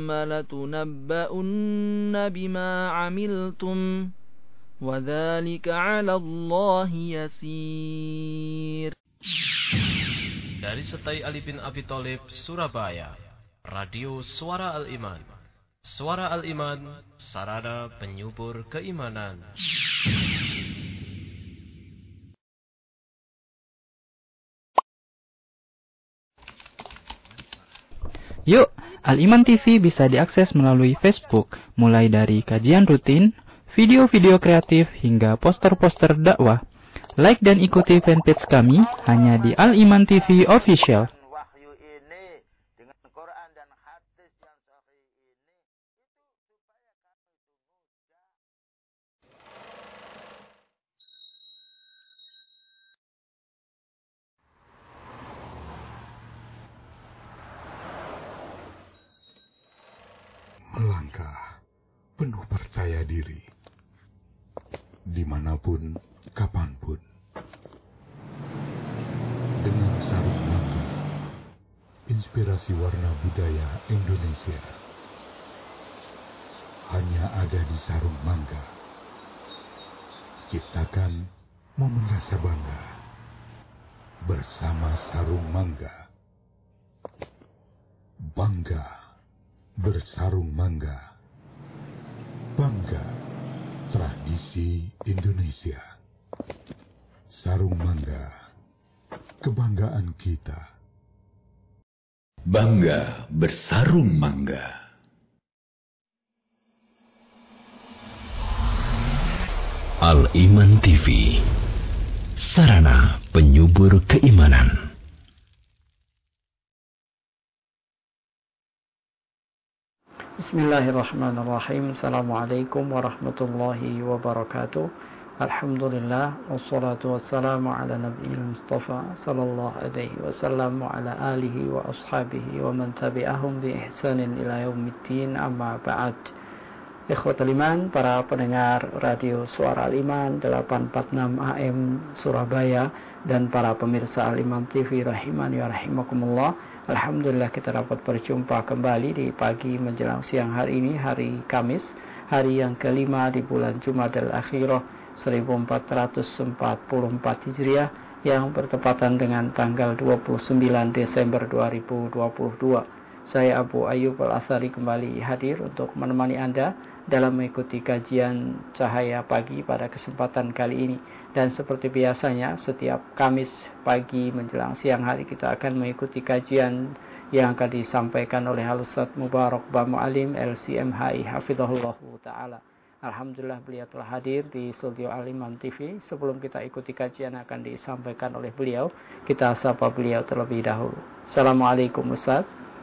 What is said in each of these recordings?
ثم لتنبؤن بما عملتم وذلك على الله يسير. Dari Setai Ali bin Abi Thalib, Surabaya, Radio Suara Al-Iman. Suara Al-Iman, sarana penyubur keimanan. Yuk, Al-Iman TV bisa diakses melalui Facebook, mulai dari kajian rutin, video-video kreatif, hingga poster-poster dakwah. Like dan ikuti fanpage kami hanya di Al-Iman TV Official. Melangkah penuh percaya diri, dimanapun, kapanpun. Dengan sarung mangga, inspirasi warna budaya Indonesia. Hanya ada di sarung mangga. Ciptakan momen rasa bangga bersama sarung mangga. Bangga bersarung mangga. Bangga tradisi Indonesia. Sarung mangga, kebanggaan kita. Bangga bersarung mangga. Al-Iman TV, sarana penyubur keimanan. Bismillahirrahmanirrahim. Assalamualaikum warahmatullahi wabarakatuh. Alhamdulillah, wassalatu wassalamu ala nabiyil mustafa sallallahu alaihi wasallam wa ala alihi wa ashabihi wa man tabi'ahum bi ihsanin ila yaumiddin, amma ba'd. Ikhwatul iman, para pendengar radio Suara Al-Iman 846 AM Surabaya dan para pemirsa Al-Iman TV rahimani wa rahimakumullah. Alhamdulillah kita dapat berjumpa kembali di pagi menjelang siang hari ini, hari Kamis, hari yang kelima di bulan Jumadil Akhirah 1444 Hijriah yang bertepatan dengan tanggal 29 Desember 2022. Saya Abu Ayyub Al-Athari kembali hadir untuk menemani Anda dalam mengikuti kajian Cahaya Pagi pada kesempatan kali ini. Dan seperti biasanya, setiap Kamis pagi menjelang siang hari kita akan mengikuti kajian yang akan disampaikan oleh Al-Ustaz Mubarak Ba Mu'alim LCMHI Hafizahullah Ta'ala. Alhamdulillah beliau telah hadir di studio Al-Iman TV. Sebelum kita ikuti kajian yang akan disampaikan oleh beliau, kita sapa beliau terlebih dahulu. Assalamualaikum Ustaz.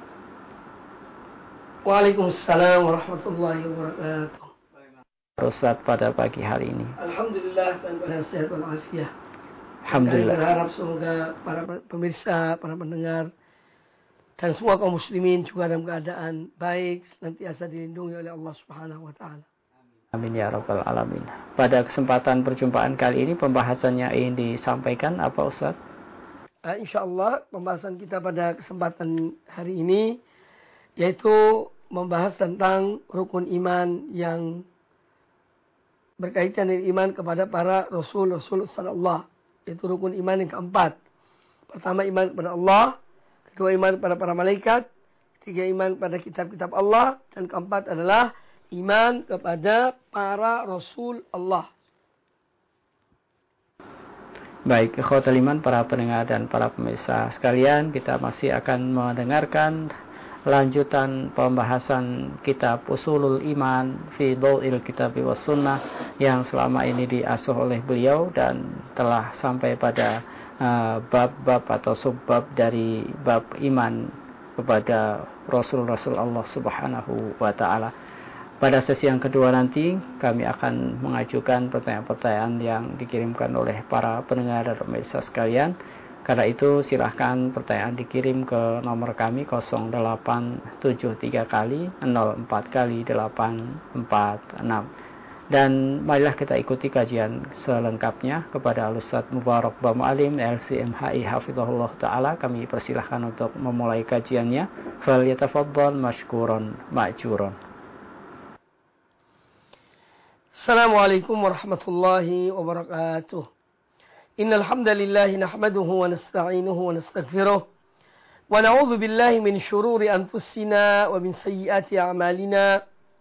Waalaikumsalam warahmatullahi wabarakatuh. Ustaz pada pagi hari ini. Alhamdulillah dan pada sehat walafiat. Alhamdulillah. Kami berharap semoga para pemirsa, para pendengar dan semua kaum muslimin juga dalam keadaan baik, senantiasa dilindungi oleh Allah Subhanahu wa taala. Amin ya rabbal alamin. Pada kesempatan perjumpaan kali ini pembahasannya ingin disampaikan apa Ustaz? Insyaallah pembahasan kita pada kesempatan hari ini yaitu membahas tentang rukun iman yang berkaitan dengan iman kepada para Rasul sallallahu. Itu rukun iman yang keempat. Pertama iman kepada Allah, kedua iman kepada para malaikat, ketiga iman kepada kitab-kitab Allah, dan keempat adalah iman kepada para Rasul Allah. Baik, ikhwatul iman, para pendengar dan para pemirsa sekalian, kita masih akan mendengarkan lanjutan pembahasan kitab Usulul Iman fi Dhaw'il Kitab was Sunnah yang selama ini diasuh oleh beliau dan telah sampai pada bab-bab atau subbab dari bab iman kepada Rasul-Rasul Allah Subhanahu wa Ta'ala. Pada sesi yang kedua nanti kami akan mengajukan pertanyaan-pertanyaan yang dikirimkan oleh para pendengar dan pemirsa sekalian. Karena itu silahkan pertanyaan dikirim ke nomor kami 0873 kali 04 kali 846. Dan marilah kita ikuti kajian selengkapnya kepada Al-Ustaz Mubarak Ba Mu'alim LCMHI hafizahullah ta'ala. Kami persilahkan untuk memulai kajiannya. Falyatafaddal mashkuran ma'juran. Assalamualaikum warahmatullahi wabarakatuh. Innal hamdalillah nahmaduhu wa nasta'inuhu wa nastaghfiruh wa na'udzu billahi min shururi anfusina wa min sayyiati a'malina.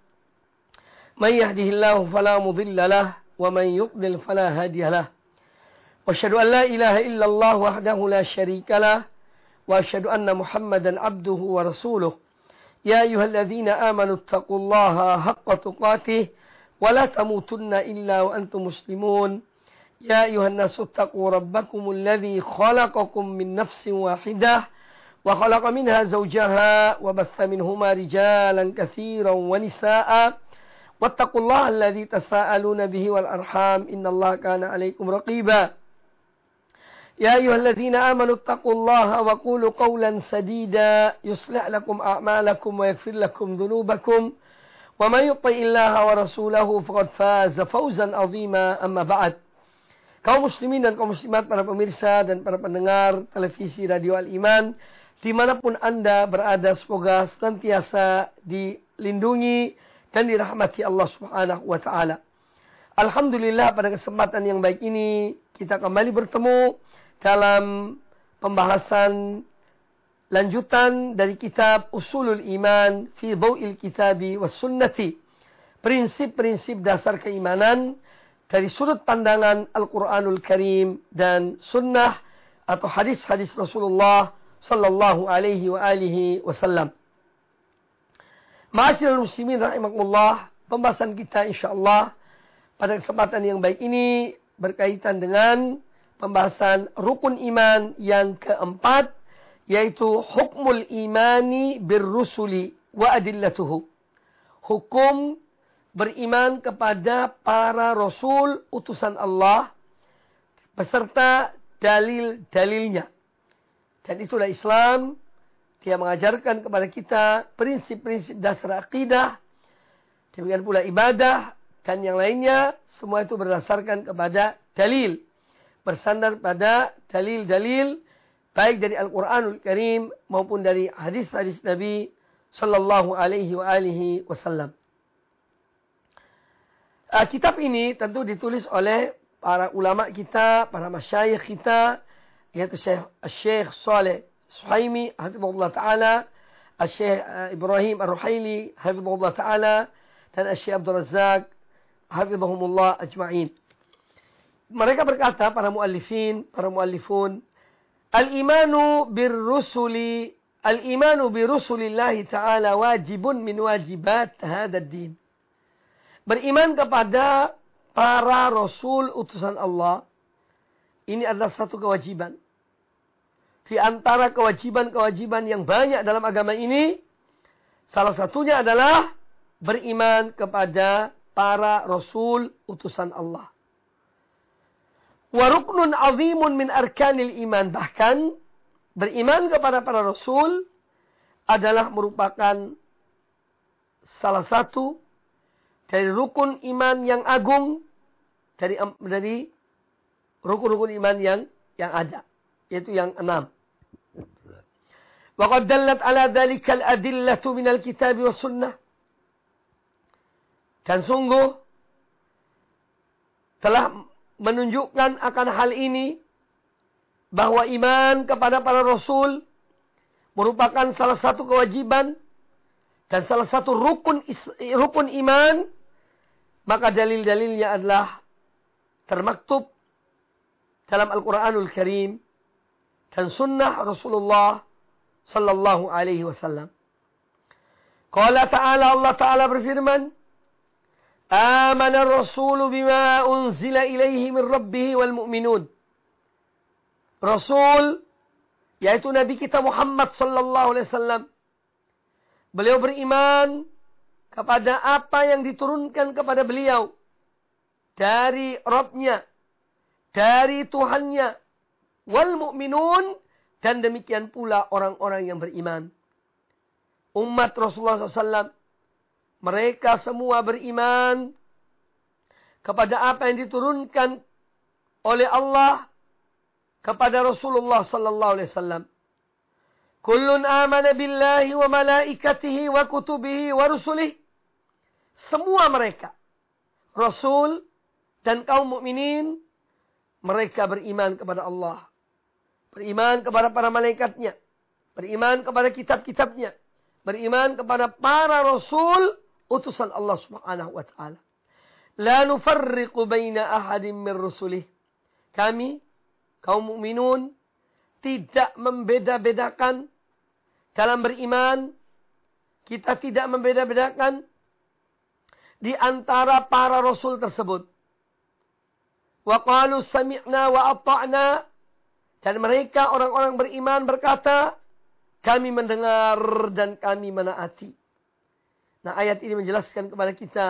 من يهده الله فلا مضل له ومن يضلل فلا هادي له وأشهد أن لا إله إلا الله وحده لا شريك له وأشهد أن محمدا عبده ورسوله يا أيها الذين آمنوا اتقوا الله حق تقاته ولا تموتن إلا وأنتم مسلمون يا أيها الناس اتقوا ربكم الذي خلقكم من نفس واحدة وخلق منها زوجها وبث منهما رجالا كثيرا ونساء واتقوا الله الذي تساءلون به والأرحام إن الله كان عليكم رقيبا يا أيها الذين آمنوا اتقوا الله وقولوا قولا سديدا يصلح لكم أعمالكم ويغفر لكم ذنوبكم ومن يطع الله ورسوله فقد فاز فوزا عظيما أما بعد. Kaum muslimin dan kaum muslimat, para pemirsa dan para pendengar televisi Radio Al-Iman dimanapun Anda berada, semoga senantiasa dilindungi dan dirahmati Allah Subhanahu wa taala. Alhamdulillah, pada kesempatan yang baik ini kita kembali bertemu dalam pembahasan lanjutan dari kitab Usulul Iman fi Dhau'il Kitabi was Sunnati. Prinsip-prinsip dasar keimanan dari sudut pandangan Al-Qur'anul Karim dan sunnah atau hadis-hadis Rasulullah sallallahu alaihi wa alihi wasallam. Ma'asyiral muslimin rahimakumullah, pembahasan kita insyaallah pada kesempatan yang baik ini berkaitan dengan pembahasan rukun iman yang keempat, yaitu hukmul imani birrusuli wa adillatuhu. Hukum beriman kepada para rasul utusan Allah beserta dalil-dalilnya. Dan itulah Islam. Dia mengajarkan kepada kita prinsip-prinsip dasar akidah, demikian pula ibadah, dan yang lainnya. Semua itu berdasarkan kepada dalil. Bersandar pada dalil-dalil, baik dari Al-Quranul Karim maupun dari hadis-hadis Nabi Sallallahu Alaihi Wasallam. Kitab ini tentu ditulis oleh para ulama kita, para masyayikh kita, yaitu Syekh Saleh Suhaimi hafizahullah ta'ala, Syekh Ibrahim Ar-Ruhaili hafizahullah ta'ala, dan Syekh Abdul Razak hafizahumullah ajma'in. Mereka berkata, para muallifun, al-imanu birrusulillahi ta'ala wajibun min wajibat hadad din. Beriman kepada para rasul utusan Allah, ini adalah satu kewajiban. Di antara kewajiban-kewajiban yang banyak dalam agama ini, salah satunya adalah beriman kepada para rasul utusan Allah. Wa ruknun azimun min arkanil iman. Bahkan beriman kepada para rasul adalah merupakan salah satu dari rukun iman yang agung, dari rukun-rukun iman yang ada, yaitu yang 6. Wa qad dallat ala dzalikal adillatu minal kitabi was sunnah. Dan sungguh telah menunjukkan akan hal ini bahwa iman kepada para rasul merupakan salah satu kewajiban dan salah satu rukun iman, maka dalil-dalilnya adalah termaktub dalam Al-Quranul Karim dan sunnah Rasulullah sallallahu alaihi wasallam. Qala ta'ala, Allah Ta'ala berfirman, Amana ar-rasulu bima unzila ilaihi min rabbihi wal mu'minun. Rasul, yaitu Nabi kita Muhammad sallallahu alaihi wasallam, beliau beriman kepada apa yang diturunkan kepada beliau dari Rabb-Nya, dari Tuhannya, wal mu'minun, dan demikian pula orang-orang yang beriman. Umat Rasulullah SAW, mereka semua beriman kepada apa yang diturunkan oleh Allah kepada Rasulullah sallallahu alaihi wasallam. Kullun amana billahi wa malaikatihi wa kutubihi wa rusulihi. Semua mereka, Rasul dan kaum mukminin, mereka beriman kepada Allah. Beriman kepada para malaikatnya. Beriman kepada kitab-kitabnya. Beriman kepada para Rasul, utusan Allah subhanahu wa ta'ala. La nufarriqu baina ahadin min rusulih. Kami, kaum mukminun, tidak membeda-bedakan dalam beriman. Kita tidak membeda-bedakan di antara para Rasul tersebut. Wa qalu sami'na wa ata'na. Dan mereka orang-orang beriman berkata, kami mendengar dan kami menaati. Nah, ayat ini menjelaskan kepada kita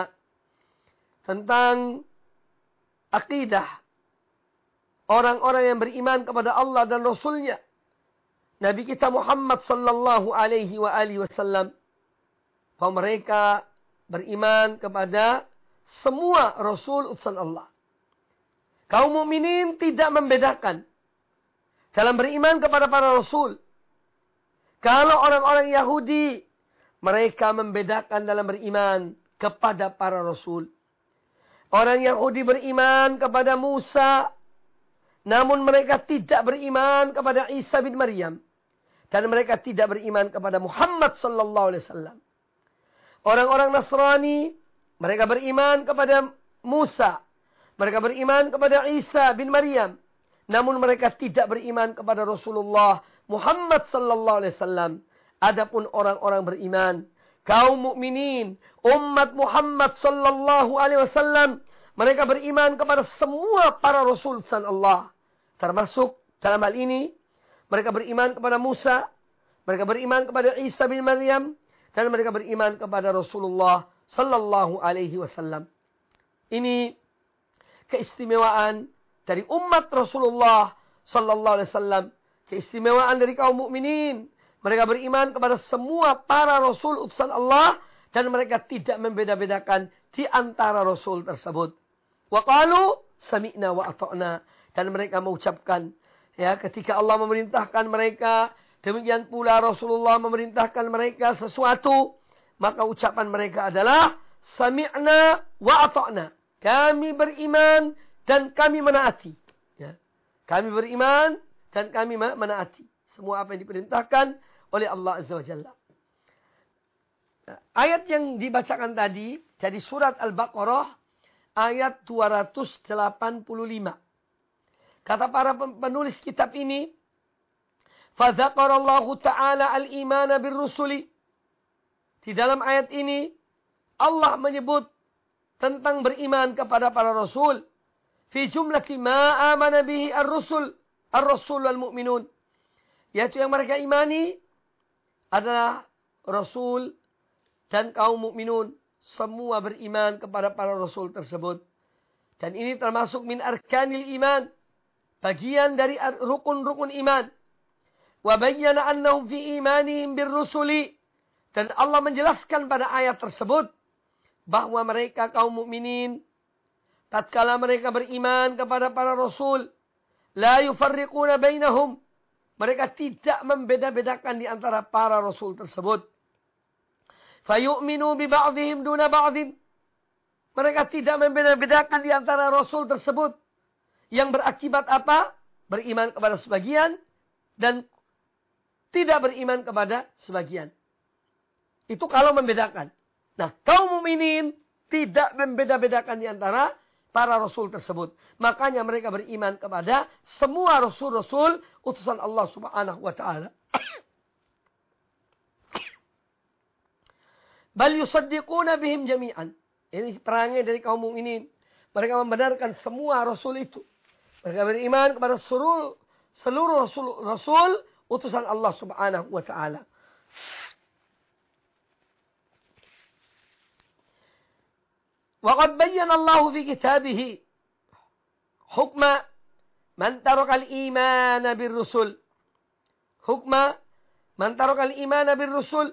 tentang akidah orang-orang yang beriman kepada Allah dan Rasulnya. Nabi kita Muhammad sallallahu alaihi wa alihi wasallam, bahwa mereka beriman kepada semua Rasul utusan Allah. Kaum mukminin tidak membedakan dalam beriman kepada para Rasul. Kalau orang-orang Yahudi, mereka membedakan dalam beriman kepada para Rasul. Orang Yahudi beriman kepada Musa, namun mereka tidak beriman kepada Isa bin Maryam. Dan mereka tidak beriman kepada Muhammad sallallahu alaihi wasallam. Orang-orang Nasrani, mereka beriman kepada Musa. Mereka beriman kepada Isa bin Maryam. Namun mereka tidak beriman kepada Rasulullah Muhammad sallallahu alaihi wasallam. Adapun orang-orang beriman, kaum mukminin, umat Muhammad sallallahu alaihi wasallam, mereka beriman kepada semua para Rasul Allah. Termasuk dalam hal ini, mereka beriman kepada Musa, mereka beriman kepada Isa bin Maryam, dan mereka beriman kepada Rasulullah sallallahu alaihi wasallam. Ini keistimewaan dari umat Rasulullah sallallahu alaihi wasallam, keistimewaan dari kaum mukminin. Mereka beriman kepada semua para Rasul utusan Allah dan mereka tidak membeda-bedakan di antara Rasul tersebut. Wa qalu sami'na wa ata'na, dan mereka mengucapkan, ya, ketika Allah memerintahkan mereka, demikian pula Rasulullah memerintahkan mereka sesuatu, maka ucapan mereka adalah sami'na wa ata'na. Kami beriman dan kami menaati. Ya. Kami beriman dan kami menaati semua apa yang diperintahkan oleh Allah Azza wa Jalla. Nah, ayat yang dibacakan tadi dari surat Al-Baqarah ayat 285. Kata para penulis kitab ini, fadzakarallahu ta'ala al-imana bir-rusuli. Di dalam ayat ini Allah menyebut tentang beriman kepada para rasul. Fi jumlati ma amana bihi ar-rusul wal mu'minun. Yaitu yang mereka imani adalah rasul dan kaum mukminun. Semua beriman kepada para rasul tersebut. Dan ini termasuk min arkanil iman. Bagian dari rukun-rukun iman. Wa bayyana annahum fi imanihim bir-rusuli. Dan Allah menjelaskan pada ayat tersebut bahwa mereka kaum mukminin tatkala mereka beriman kepada para rasul, la yufarriquna bainahum, mereka tidak membeda-bedakan di antara para rasul tersebut. Fayu'minu bi ba'dihim duna ba'din, mereka tidak membeda-bedakan di antara rasul tersebut, yang berakibat apa? Beriman kepada sebagian dan tidak beriman kepada sebagian. Itu kalau membedakan. Nah, kaum mukminin tidak membeda-bedakan di antara para rasul tersebut. Makanya mereka beriman kepada semua rasul-rasul utusan Allah Subhanahu wa taala. Bal yusaddiquna bihim jami'an. Ini perangai dari kaum mukminin. Mereka membenarkan semua rasul itu. Mereka beriman kepada seluruh rasul utusan Allah Subhanahu wa taala. وقد بين الله في كتابه حكم من ترك الإيمان بالرسل حكم من ترك الإيمان بالرسل.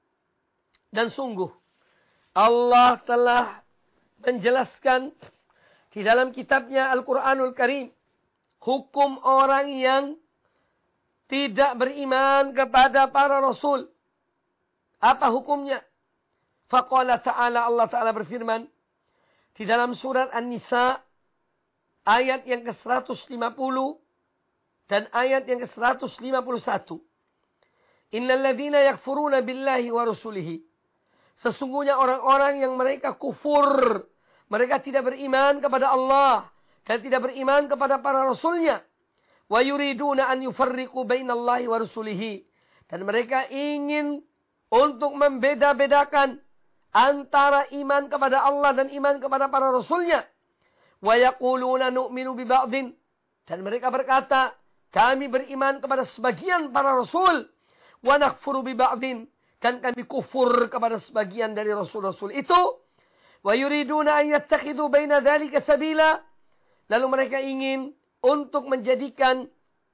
Dan sungguh Allah telah menjelaskan di dalam kitabnya Al-Quranul Karim, hukum orang yang tidak beriman kepada para rasul. Apa hukumnya? Faqala ta'ala, Allah Ta'ala berfirman di dalam surat An-Nisa ayat yang ke-150 dan ayat yang ke-151. Innal ladzina yakfuruna billahi wa rusulihi. Sesungguhnya orang-orang yang mereka kufur, mereka tidak beriman kepada Allah dan tidak beriman kepada para rasulnya. Wa yuriduna an yufarriqu bainallahi wa rusulihi. Dan mereka ingin untuk membeda-bedakan antara iman kepada Allah dan iman kepada para rasulnya. Wa yaquluna nu'minu bi ba'din. Dan mereka berkata, kami beriman kepada sebagian para rasul. Wa nakfuru bi ba'din. Dan kami kufur kepada sebagian dari rasul-rasul itu. Wa yuriduna an yattakhidhu baina dzalika sabila. Lalu mereka ingin untuk menjadikan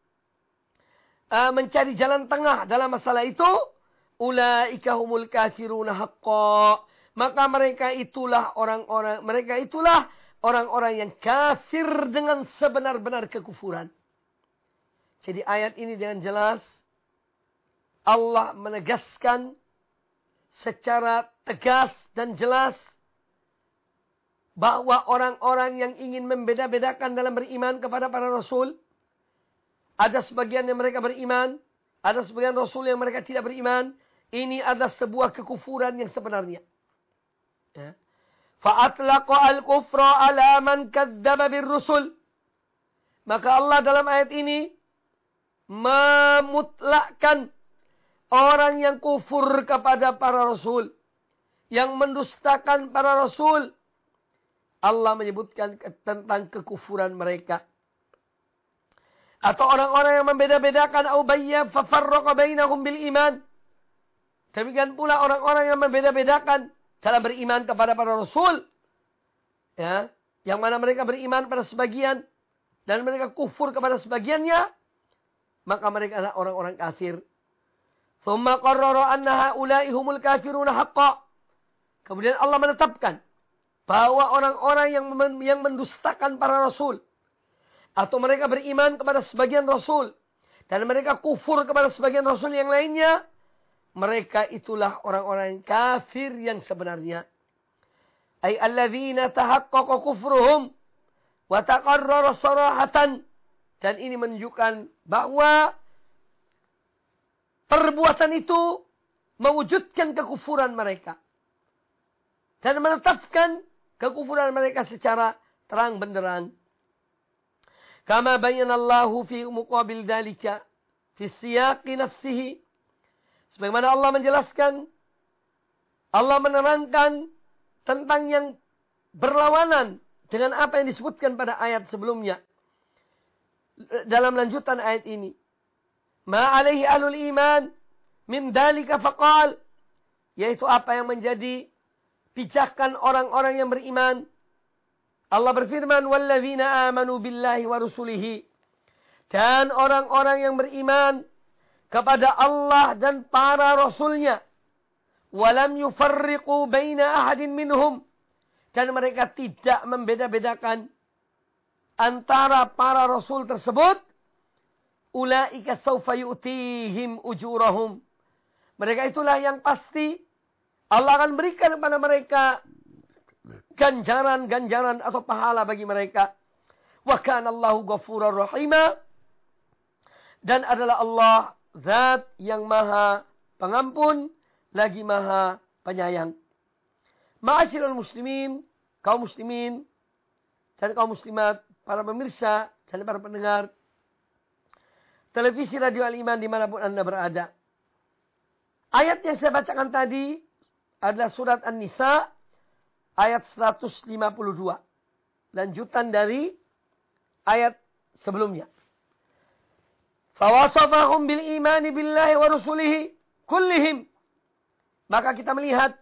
mencari jalan tengah dalam masalah itu. Ulaika humul kafiruna haqqan. Maka mereka itulah orang-orang yang kafir dengan sebenar-benar kekufuran. Jadi ayat ini dengan jelas Allah menegaskan secara tegas dan jelas bahwa orang-orang yang ingin membeda-bedakan dalam beriman kepada para rasul, ada sebagian yang mereka beriman, ada sebagian rasul yang mereka tidak beriman. Ini adalah sebuah kekufuran yang sebenarnya. Ya. Fa'atlaqa al-kufra ala man kadzdzaba bir-rusul. Maka Allah dalam ayat ini memutlakkan orang yang kufur kepada para rasul, yang mendustakan para rasul. Allah menyebutkan tentang kekufuran mereka. Atau orang-orang yang membeda-bedakan au bayya fa farraqa bainahum bil iman. Demikian pula orang-orang yang membeda-bedakan dalam beriman kepada para rasul. Ya, yang mana mereka beriman pada sebagian dan mereka kufur kepada sebagiannya, maka mereka adalah orang-orang kafir. Tsumma qarrara anna haula'i humul kafiruna haqqan. Kemudian Allah menetapkan bahwa orang-orang yang mendustakan para rasul atau mereka beriman kepada sebagian rasul dan mereka kufur kepada sebagian rasul yang lainnya, mereka itulah orang-orang kafir yang sebenarnya. Ay alladzina tahaqqaqa kufruhum wa taqarrara sarahatan. Dan ini menunjukkan bahwa perbuatan itu mewujudkan kekufuran mereka dan menetapkan kekufuran mereka secara terang benderang. Kama bayyanallahu fi muqabil dzalika fi siyaqi nafsihi. Sebagaimana Allah menjelaskan, Allah menerangkan tentang yang berlawanan dengan apa yang disebutkan pada ayat sebelumnya. Dalam lanjutan ayat ini. Ma alaihi ahlul iman min dzalika faqal. Yaitu apa yang menjadi pijakan orang-orang yang beriman. Allah berfirman, walladzina amanu billahi wa rusulihi. Dan orang-orang yang beriman kepada Allah dan para rasulnya. Walam yufarriqu baina ahadin minhum. Dan mereka tidak membeda-bedakan antara para rasul tersebut. Ulaika sawfa yu'tihim ujurahum. Mereka itulah yang pasti Allah akan berikan kepada mereka ganjaran-ganjaran atau pahala bagi mereka. Wa kana Allahu ghafurur rahima. Dan adalah Allah Zat yang maha pengampun, lagi maha penyayang. Ma'asyiral muslimin, kaum muslimin dan kaum muslimat, para pemirsa dan para pendengar televisi Radio Al-Iman dimanapun Anda berada. Ayat yang saya bacakan tadi adalah surat An-Nisa ayat 152. Lanjutan dari ayat sebelumnya. Fawasafahum bil imani billahi wa rusulihi kullihim. Maka kita melihat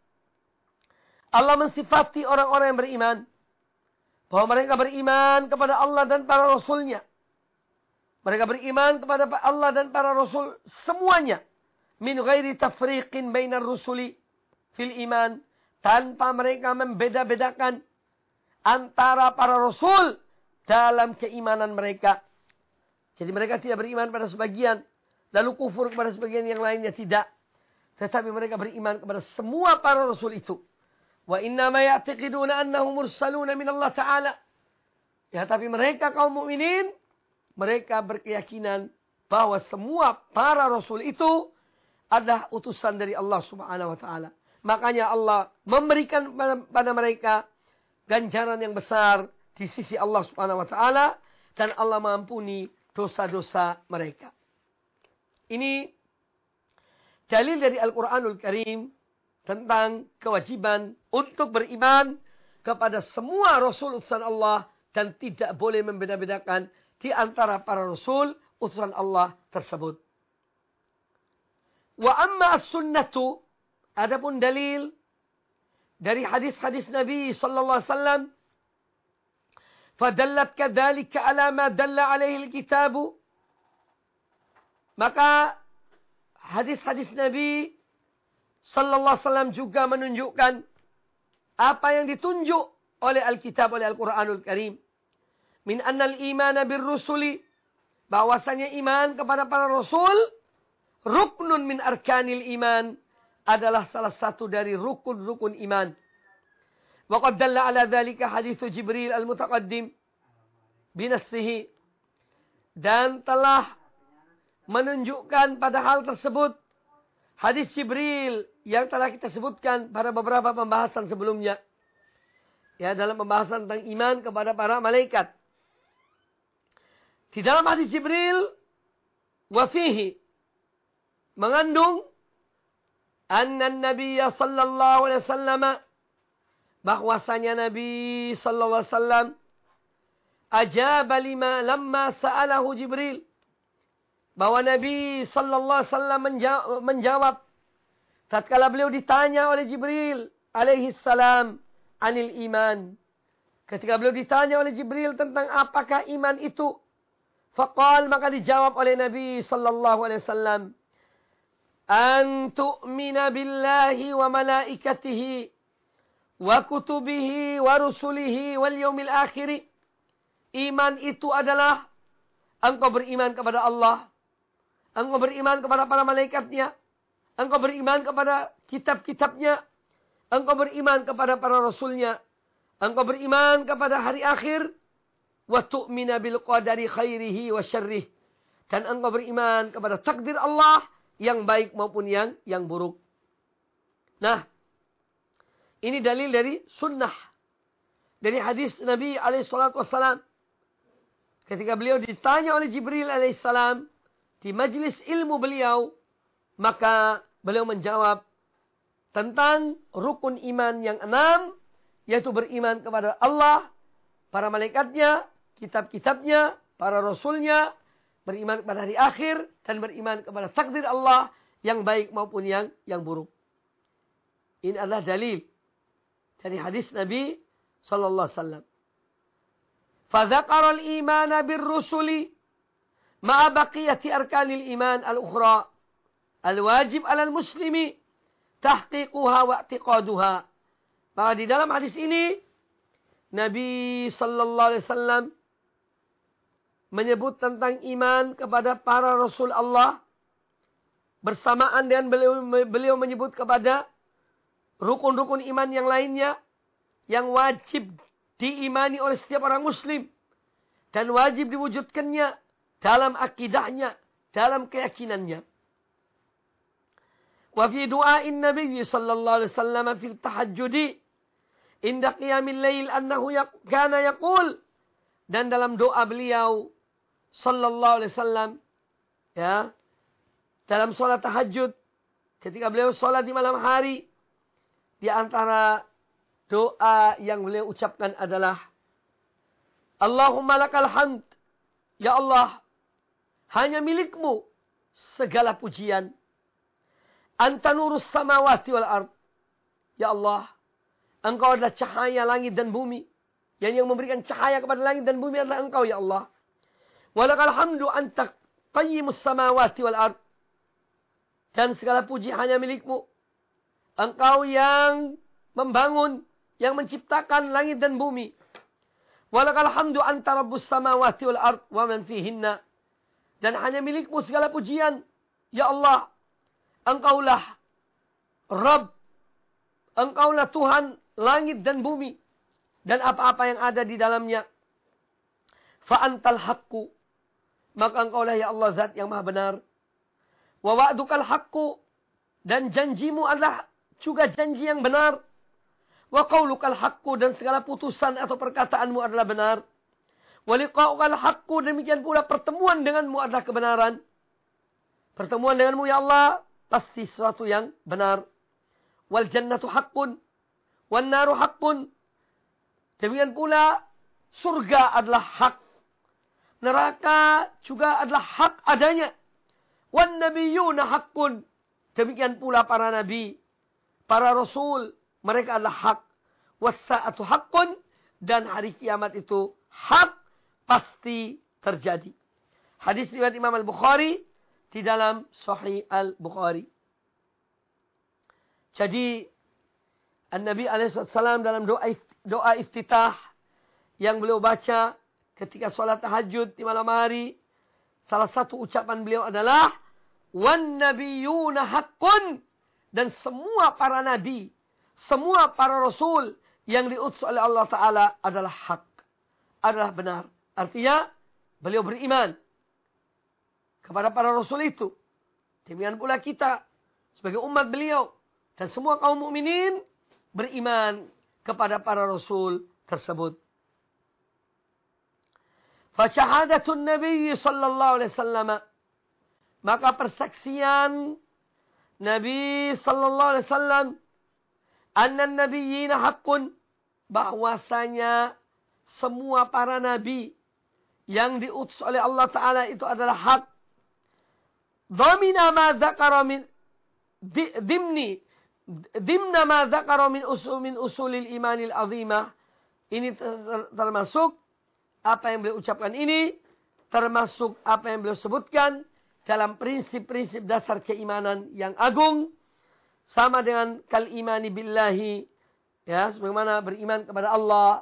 Allah mensifati orang-orang yang beriman bahwa mereka beriman kepada Allah dan para rasulnya. Mereka beriman kepada Allah dan para rasul semuanya. Min ghairi tafriqin bainar rusuli fil iman. Tanpa mereka membeda-bedakan antara para rasul dalam keimanan mereka. Jadi mereka tidak beriman pada sebagian, lalu kufur kepada sebagian yang lainnya, tidak. Tetapi mereka beriman kepada semua para rasul itu. Wa inna ma ya'taqiduna annahum mursaluna min Allah Ta'ala. Ya, tapi mereka kaum mukminin, mereka berkeyakinan bahwa semua para rasul itu adalah utusan dari Allah Subhanahu wa taala. Makanya Allah memberikan pada mereka ganjaran yang besar di sisi Allah Subhanahu wa taala, dan Allah mengampuni dosa-dosa mereka. Ini dalil dari Al-Qur'anul Karim tentang kewajiban untuk beriman kepada semua rasul utusan Allah dan tidak boleh membeda-bedakan di antara para rasul utusan Allah tersebut. Wa amma as-sunnatu, adapun dalil dari hadis-hadis Nabi sallallahu alaihi wasallam, fadallat kadzalika ala ma dalla alaihi al-kitabu, maka hadis-hadis Nabi sallallahu alaihi wasallam juga menunjukkan apa yang ditunjuk oleh Alkitab, oleh Al-Qur'anul Karim. Min annal imana birrusuli, bahwasanya iman kepada para rasul ruknun min arkanil iman, adalah salah satu dari rukun-rukun iman. Wa qad dalla ala dzalika hadits Jibril al-mutaqaddim binassihi, dan telah menunjukkan pada hal tersebut hadis Jibril yang telah kita sebutkan pada beberapa pembahasan sebelumnya. Ya, dalam pembahasan tentang iman kepada para malaikat. Di dalam hadis Jibril, wa fihi, mengandung anna Nabiya sallallahu alaihi wasallam, bahwasanya Nabi sallallahu alaihi wasallam ajaba lamma sa'alahu Jibril, bahwa Nabi sallallahu alaihi wasallam menjawab tatkala beliau ditanya oleh Jibril alaihi salam anil iman. Ketika beliau ditanya oleh Jibril tentang apakah iman itu, faqal, maka dijawab oleh Nabi sallallahu alaihi wasallam, an tu'mina billahi wa malaikatihi wa kutubihi wa rusulihi wal yaumil akhir. Iman itu adalah engkau beriman kepada Allah, engkau beriman kepada para malaikatnya, engkau beriman kepada kitab-kitabnya, engkau beriman kepada para rasulnya, engkau beriman kepada hari akhir, wa tu'mina bil qadari khairihi wa syarrih, dan engkau beriman kepada takdir Allah yang baik maupun yang buruk. Nah, ini dalil dari sunnah, dari hadis Nabi alaihi salatu wassalam. Ketika beliau ditanya oleh Jibril alaihi salam di majlis ilmu beliau, maka beliau menjawab tentang rukun iman yang 6, yaitu beriman kepada Allah, para malaikatnya, kitab-kitabnya, para rasulnya, beriman kepada hari akhir, dan beriman kepada takdir Allah yang baik maupun yang buruk. Ini adalah dalil dari hadis Nabi sallallahu alaihi wasallam. Fadzakara al-imana bir-rusuli ma'a baqiyati arkanil iman al-ukhra al-wajib 'alal muslimi tahqiquha wa i'tiqaduha. Maka di dalam hadis ini Nabi sallallahu alaihi wasallam menyebut tentang iman kepada para rasul Allah, bersamaan dengan beliau menyebut kepada rukun-rukun iman yang lainnya yang wajib diimani oleh setiap orang muslim dan wajib diwujudkannya dalam akidahnya, dalam keyakinannya. Wa fi du'ain Nabi sallallahu alaihi wasallam fil tahajjudi inda qiyamil lail annahu kana yaqul, dan dalam doa beliau sallallahu alaihi wasallam, ya, dalam salat tahajud, ketika beliau salat di malam hari, di antara doa yang beliau ucapkan adalah Allahumma lakal hamd, ya Allah, hanya milikmu segala pujian. Anta nurus samawati wal ard, ya Allah, engkau adalah cahaya langit dan bumi. Yang memberikan cahaya kepada langit dan bumi adalah engkau, ya Allah. Walakal hamdu anta qayyimus samawati wal ard, dan segala puji hanya milikmu. Engkau yang membangun, yang menciptakan langit dan bumi. Walakal hamdu anta rabbus samawati wal ard wa man fihinna. Dan hanya milikmu segala pujian. Ya Allah, engkaulah Rabb, engkaulah Tuhan langit dan bumi dan apa-apa yang ada di dalamnya. Fa antal haqqu, maka engkaulah ya Allah zat yang maha benar. Wa wa'dukal haqqu, dan janjimu adalah juga janji yang benar. Wa qaulukal haqqu, dan segala putusan atau perkataanmu adalah benar. Wa liqa'ukal haqqu, demikian pula pertemuan denganmu adalah kebenaran. Pertemuan denganmu ya Allah pasti sesuatu yang benar. Wal jannatu haqqun wan naru haqqun. Demikian pula surga adalah hak. Neraka juga adalah hak adanya. Wan nabiyyuna haqqun. Demikian pula para nabi, para rasul, mereka adalah hak. Was sa'atu haqqun, dan hari kiamat itu hak, pasti terjadi. Hadis riwayat Imam Al-Bukhari di dalam Sahih Al-Bukhari. Jadi An-Nabi alaihissalam dalam doa iftitah yang beliau baca ketika sholat tahajud di malam hari, salah satu ucapan beliau adalah wan nabiyyuna haqqun, dan semua para nabi, semua para rasul yang diutus oleh Allah Ta'ala adalah hak, adalah benar. Artinya beliau beriman kepada para rasul itu. Demikian pula kita sebagai umat beliau dan semua kaum mukminin beriman kepada para rasul tersebut. Fa syahadatun Nabi sallallahu alaihi wasallam, maka persaksian Nabi sallallahu alaihi wasallam anna nabiyyina haqqun, bahwasanya semua para nabi yang diutus oleh Allah Ta'ala itu adalah hak. Dhamina ma dzakara min dimna ma dzakara min usulil imanil azimah. Ini termasuk apa yang beliau ucapkan ini, termasuk apa yang beliau sebutkan dalam prinsip-prinsip dasar keimanan yang agung, sama dengan kal imani billahi, ya, sebagaimana beriman kepada Allah,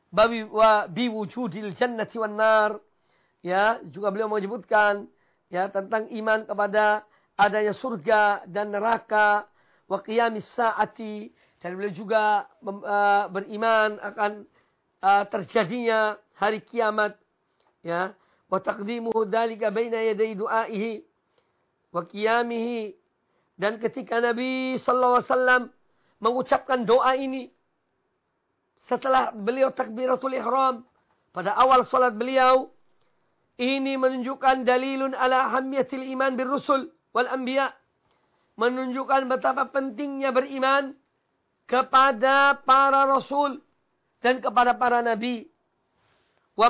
bi wujudil jannati wan nar, ya, juga beliau menyebutkan ya tentang iman kepada adanya surga dan neraka, wa qiyamis saati, dan beliau juga beriman akan terjadinya hari kiamat, ya, wa taqdimuhu dzalika baina yaday du'aihi wa qiyamihi, dan ketika Nabi sallallahu alaihi wasallam mengucapkan doa ini setelah beliau takbiratul ihram pada awal salat beliau, ini menunjukkan dalilun ala ahammiyatil iman birrusul wal anbiya, menunjukkan betapa pentingnya beriman kepada para rasul dan kepada para nabi, wa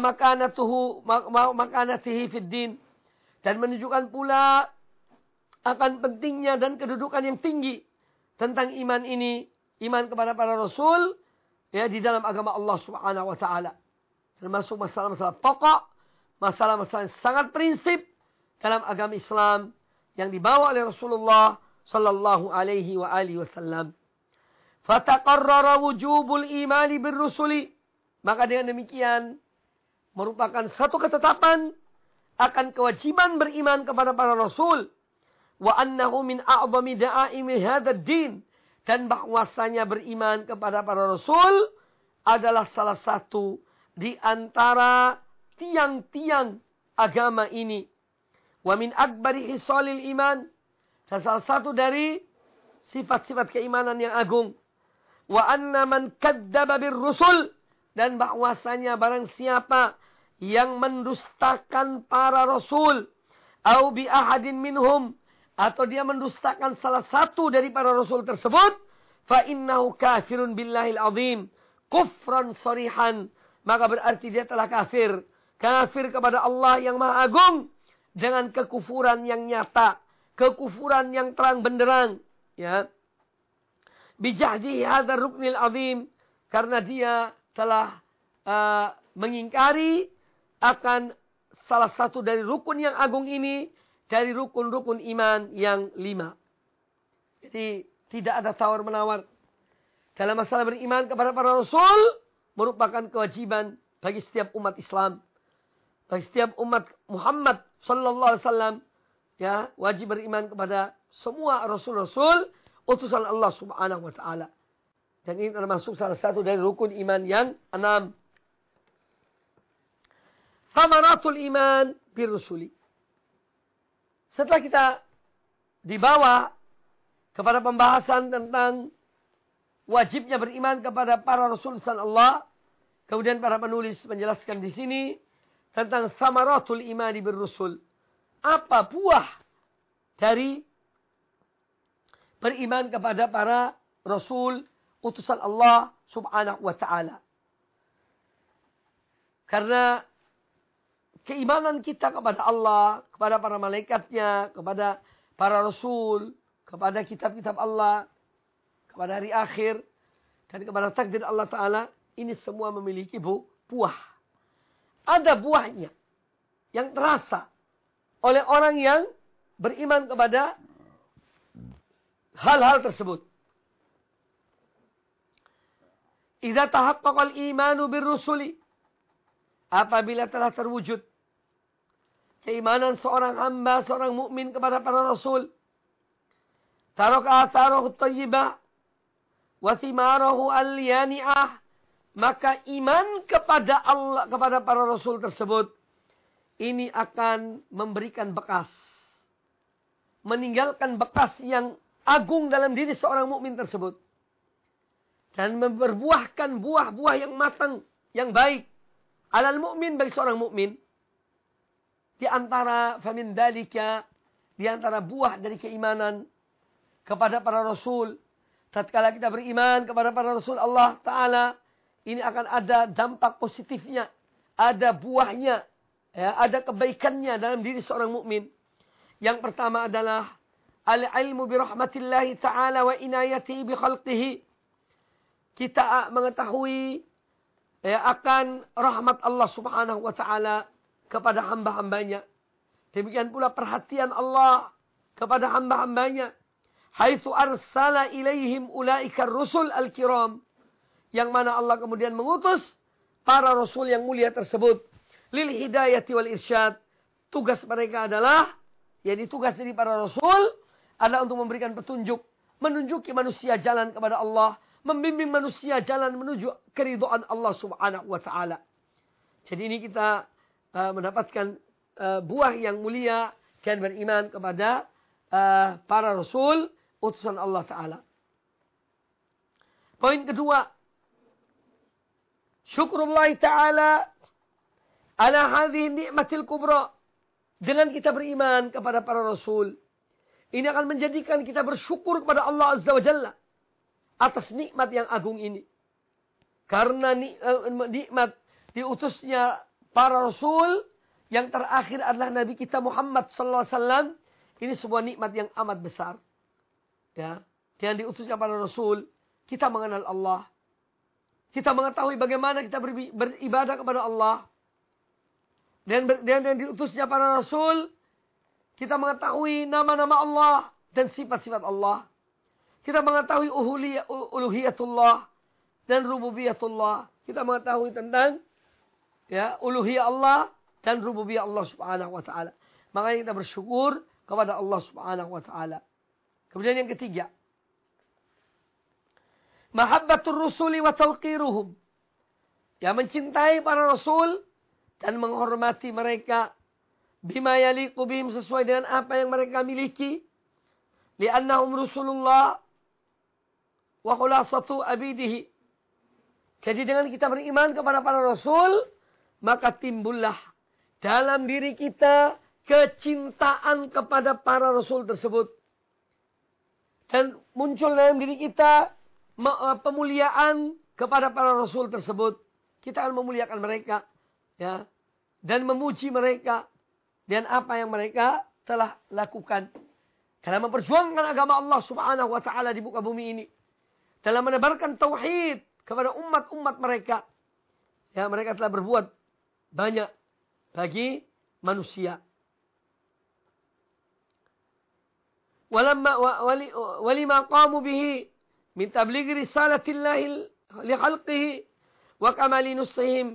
makanatihi fid din, dan menunjukkan pula akan pentingnya dan kedudukan yang tinggi tentang iman ini, iman kepada para rasul ya di dalam agama Allah Subhanahu wa taala, termasuk masalah-masalah pokok, masalah-masalah yang sangat prinsip dalam agama Islam yang dibawa oleh Rasulullah sallallahu alaihi wa alihi wasallam. Fataqarrara wujubul imani birrusuli, maka dengan demikian merupakan satu ketetapan akan kewajiban beriman kepada para rasul, wa annahu min a'zami da'aimi hadzal din, dan bahwasanya beriman kepada para rasul adalah salah satu di antara tiang-tiang agama ini. Wa min akbari hisalil iman, dan salah satu dari sifat-sifat keimanan yang agung. Wa anna man kadzdzaba birrusul, dan bahwasanya barang siapa yang mendustakan para rasul, au bi ahadin minhum, atau dia mendustakan salah satu dari para rasul tersebut, fa innahu kafirun billahil azim, kufran sharihan, maka berarti dia telah kafir kepada Allah yang maha agung dengan kekufuran yang nyata, kekufuran yang terang benderang, ya. Bijahdi hadzal ruknil azim, karena dia telah mengingkari akan salah satu dari rukun yang agung ini, dari rukun-rukun iman yang 5. Jadi tidak ada tawar-menawar dalam masalah beriman kepada para rasul, merupakan kewajiban bagi setiap umat Islam, bagi setiap umat Muhammad sallallahu alaihi wasallam, ya, wajib beriman kepada semua rasul-rasul utusan Allah Subhanahu wa taala. Dan ini termasuk salah satu dari rukun iman yang 6. Thamaratul iman birrusuli. Setelah kita dibawa kepada pembahasan tentang wajibnya beriman kepada para rasul Allah, kemudian para penulis menjelaskan di sini tentang thamaratul imani birrusul. Apa buah dari beriman kepada para rasul utusan Allah Subhanahu wa taala. Karena keimanan kita kepada Allah, kepada para malaikatnya, kepada para rasul, kepada kitab-kitab Allah, kepada hari akhir, dan kepada takdir Allah Ta'ala, ini semua memiliki buah. Ada buahnya yang terasa oleh orang yang beriman kepada hal-hal tersebut. Idza tahaqqaqal imanu birrusuli, apabila telah terwujud keimanan seorang hamba, seorang mukmin kepada para rasul, taraka atharuhu thayyibah wa thimarahu al-yani'ah, maka iman kepada Allah, kepada para rasul tersebut ini akan memberikan bekas, meninggalkan bekas yang agung dalam diri seorang mukmin tersebut, dan memperbuahkan buah-buah yang matang, yang baik alal mukmin, bagi seorang mukmin. Di antara famin dalika, di antara buah dari keimanan kepada para rasul, tatkala kita beriman kepada para rasul Allah Ta'ala, ini akan ada dampak positifnya, ada buahnya, ya, ada kebaikannya dalam diri seorang mukmin. Yang pertama adalah al-ilmu bi rahmatillahi ta'ala wa inayatihi bi khalqihi. Kita mengetahui, ya, akan rahmat Allah Subhanahu wa taala kepada hamba-hambanya. Demikian pula perhatian Allah kepada hamba-hambanya. Haitsu arsala ilaihim ulaika ar-rusul al-kiram. Yang mana Allah kemudian mengutus para rasul yang mulia tersebut. Lil hidayati wal irsyad. Tugas mereka adalah, yakni tugas dari para rasul adalah untuk memberikan petunjuk, menunjuki manusia jalan kepada Allah, membimbing manusia jalan menuju keridhaan Allah Subhanahu wa taala. Jadi ini kita mendapatkan buah yang mulia dan beriman kepada para rasul utusan Allah Ta'ala. Poin kedua, syukrullah Ta'ala ala hadhihi ni'matil kubra. Dengan kita beriman kepada para rasul, ini akan menjadikan kita bersyukur kepada Allah Azza wa Jalla atas nikmat yang agung ini. Karena nikmat diutusnya para rasul, yang terakhir adalah Nabi kita Muhammad sallallahu alaihi wasallam, ini sebuah nikmat yang amat besar. Ya, dengan diutusnya para rasul, kita mengenal Allah. Kita mengetahui bagaimana kita beribadah kepada Allah. Dan diutusnya para rasul, kita mengetahui nama-nama Allah dan sifat-sifat Allah. Kita mengetahui uluhiyatullah dan rububiyatullah. Kita mengetahui tentang, ya, uluhiyah Allah dan rububiyah Allah Subhanahu wa taala. Makanya kita bersyukur kepada Allah Subhanahu wa taala. Kemudian yang ketiga, mahabbatur rusuli wa tawqiruhum. Ya, mencintai para rasul dan menghormati mereka bima yaliqu bihim, sesuai dengan apa yang mereka miliki. Li'annahum rusulullah wa khulasatu abidihi. Jadi dengan kita beriman kepada para rasul, maka timbullah dalam diri kita kecintaan kepada para rasul tersebut. Dan muncul dalam diri kita pemuliaan kepada para rasul tersebut. Kita akan memuliakan mereka, ya, dan memuji mereka dan apa yang mereka telah lakukan dalam memperjuangkan agama Allah Subhanahu wa taala di muka bumi ini, dalam menebarkan tauhid kepada umat-umat mereka. Ya, mereka telah berbuat banyak bagi manusia. Walima qamu bihi min tablighi risalatillahi li khalqihi wa kamali nusihim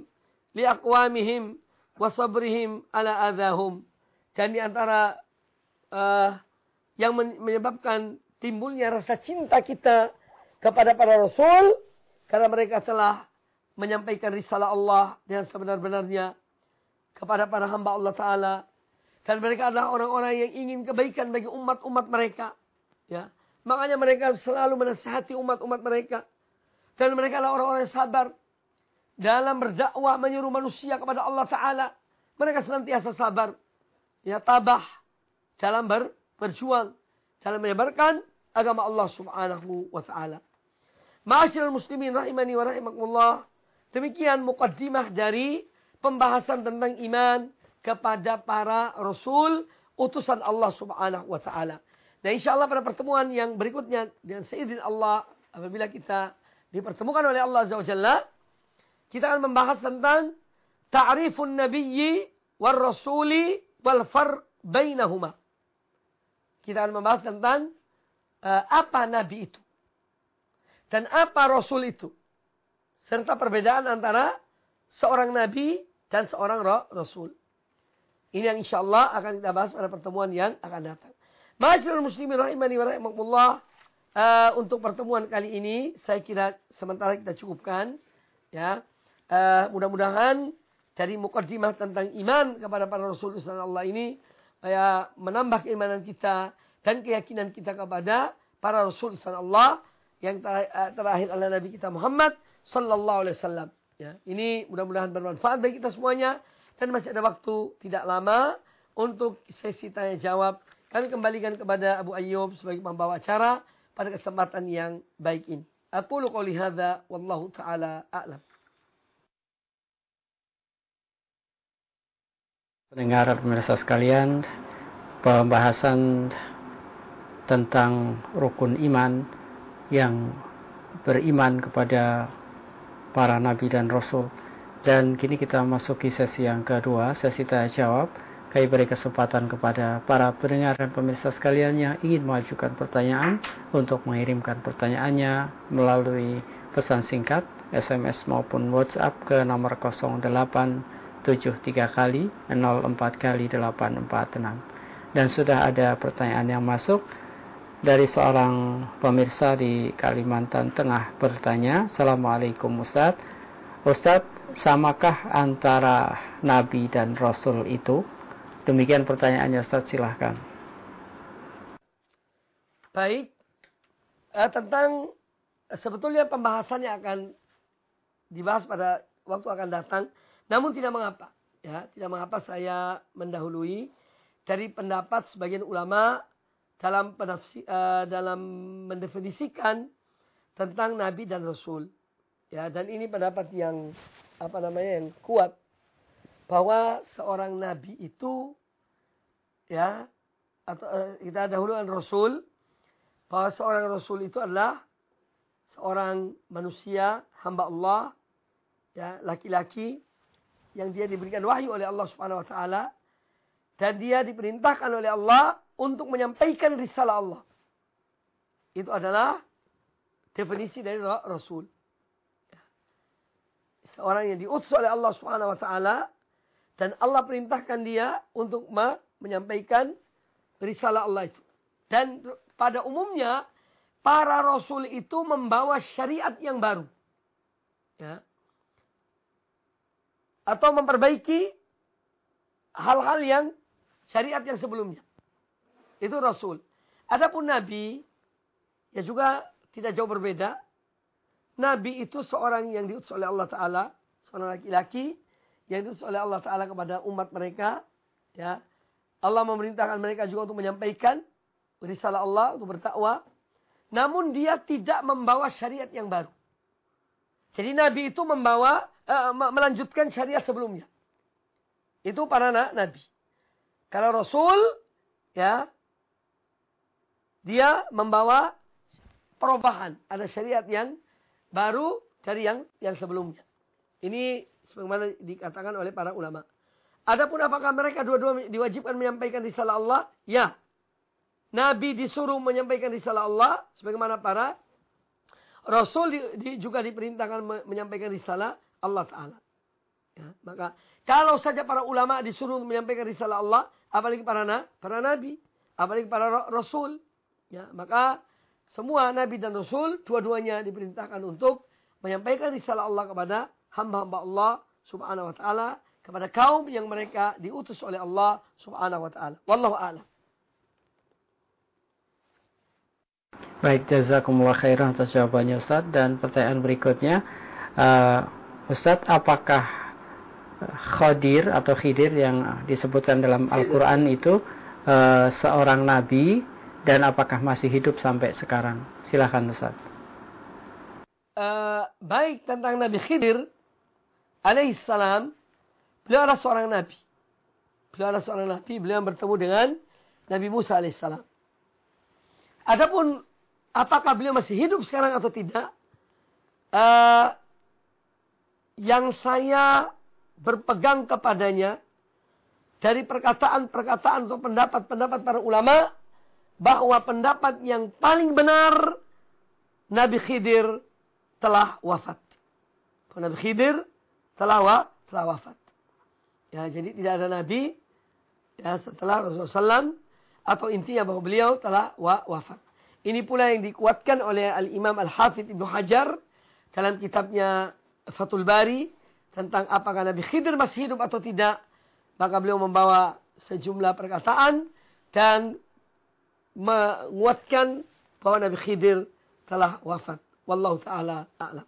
liaqwamihim wa sabrihim ala adahum. Dan di antara yang menyebabkan timbulnya rasa cinta kita kepada para rasul, karena mereka telah menyampaikan risalah Allah dengan sebenar-benarnya kepada para hamba Allah Ta'ala. Dan mereka adalah orang-orang yang ingin kebaikan bagi umat-umat mereka. Ya. Makanya mereka selalu menasihati umat-umat mereka. Dan mereka adalah orang-orang yang sabar dalam berdakwah menyuruh manusia kepada Allah Ta'ala. Mereka senantiasa sabar. Ya, tabah dalam berjuang. Dalam menyebarkan agama Allah Subhanahu wa Ta'ala. Ma'asyiral muslimin rahimani wa rahimakumullah. Demikian muqaddimah dari pembahasan tentang iman kepada para rasul utusan Allah Subhanahu wa Ta'ala. Nah, insyaallah pada pertemuan yang berikutnya dengan seizin Allah, apabila kita dipertemukan oleh Allah Azza wa Jalla, kita akan membahas tentang ta'rifun nabiyyi war rasuli wal farq bainahuma. Kita akan membahas tentang apa nabi itu dan apa rasul itu, serta perbedaan antara seorang nabi dan seorang rasul. Ini yang insyaallah akan kita bahas pada pertemuan yang akan datang. Ma'asyiral muslimin rahimani wa rahimakumullah. Untuk pertemuan kali ini saya kira sementara kita cukupkan, ya. Mudah-mudahan dari muqaddimah tentang iman kepada para rasul Allah ini menambah keimanan kita dan keyakinan kita kepada para rasul Allah yang terakhir adalah Nabi kita Muhammad sallallahu alaihi wasallam. Ya, ini mudah-mudahan bermanfaat bagi kita semuanya dan masih ada waktu tidak lama untuk sesi tanya jawab. Kami kembalikan kepada Abu Ayyub sebagai pembawa acara pada kesempatan yang baik ini. Aqulu qouli hadza wallahu taala a'lam. Pendengar pemirsa sekalian, pembahasan tentang rukun iman yang beriman kepada para nabi dan rasul. Dan kini kita masuki sesi yang kedua, sesi tanya jawab. Kami beri kesempatan kepada para pendengar dan pemirsa sekalian yang ingin mengajukan pertanyaan untuk mengirimkan pertanyaannya melalui pesan singkat, SMS maupun WhatsApp ke nomor 0873 kali 04 kali 846. Dan sudah ada pertanyaan yang masuk dari seorang pemirsa di Kalimantan Tengah bertanya, Assalamualaikum Ustaz. Ustaz, samakah antara Nabi dan Rasul itu? Demikian pertanyaannya Ustaz, silahkan. Baik, tentang sebetulnya pembahasannya akan dibahas pada waktu akan datang. Namun tidak mengapa, ya, tidak mengapa saya mendahului dari pendapat sebagian ulama dalam mendefinisikan tentang Nabi dan Rasul. Ya, dan ini pendapat yang yang kuat, bahwa seorang nabi itu, ya, atau kita dahulukan rasul, bahwa seorang rasul itu adalah seorang manusia, hamba Allah, ya, laki-laki yang dia diberikan wahyu oleh Allah Subhanahu wa taala dan dia diperintahkan oleh Allah untuk menyampaikan risalah Allah. Itu adalah definisi dari rasul. Seorang yang diutus oleh Allah Subhanahu wa taala dan Allah perintahkan dia untuk menyampaikan risalah Allah itu. Dan pada umumnya para rasul itu membawa syariat yang baru. Ya. Atau memperbaiki hal-hal yang syariat yang sebelumnya. Itu rasul. Adapun nabi ya juga tidak jauh berbeda. Nabi itu seorang yang diutus oleh Allah Ta'ala, seorang laki-laki yang diutus oleh Allah Ta'ala kepada umat mereka. Ya. Allah memerintahkan mereka juga untuk menyampaikan risalah Allah, untuk berdakwah. Namun dia tidak membawa syariat yang baru. Jadi Nabi itu melanjutkan syariat sebelumnya. Itu para nabi. Kalau Rasul, ya, dia membawa perubahan. Ada syariat yang baru dari yang sebelumnya. Ini sebagaimana dikatakan oleh para ulama. Adapun apakah mereka dua-dua diwajibkan menyampaikan risalah Allah? Ya. Nabi disuruh menyampaikan risalah Allah. Sebagaimana para Rasul juga diperintahkan menyampaikan risalah Allah Ta'ala. Ya, maka kalau saja para ulama disuruh menyampaikan risalah Allah, apalagi para nabi, apalagi para rasul, ya, maka semua nabi dan rasul dua-duanya diperintahkan untuk menyampaikan risalah Allah kepada hamba-hamba Allah Subhanahu wa taala, kepada kaum yang mereka diutus oleh Allah Subhanahu wa taala. Wallahu a'lam. Baik, jazakumullah khairan atas jawabannya Ustaz. Dan pertanyaan berikutnya, Ustaz, apakah Khidir atau Khidir yang disebutkan dalam Al-Quran itu seorang nabi, dan apakah masih hidup sampai sekarang? Silakan Ustaz. Baik, tentang Nabi Khidir alaihissalam, beliau adalah seorang nabi. Beliau yang bertemu dengan Nabi Musa alaihissalam. Adapun apakah beliau masih hidup sekarang atau tidak, yang saya berpegang kepadanya dari perkataan-perkataan atau pendapat-pendapat para ulama, bahwa pendapat yang paling benar, Nabi Khidir telah wafat. Nabi Khidir telah wafat. Ya, jadi tidak ada nabi ya setelah Rasulullah SAW, atau intinya bahwa beliau telah wafat. Ini pula yang dikuatkan oleh Al-Imam Al-Hafidh Ibnu Hajar dalam kitabnya Fathul Bari tentang apakah Nabi Khidir masih hidup atau tidak. Maka beliau membawa sejumlah perkataan dan menguatkan bahwa Nabi Khidir telah wafat. Wallahu ta'ala a'lam.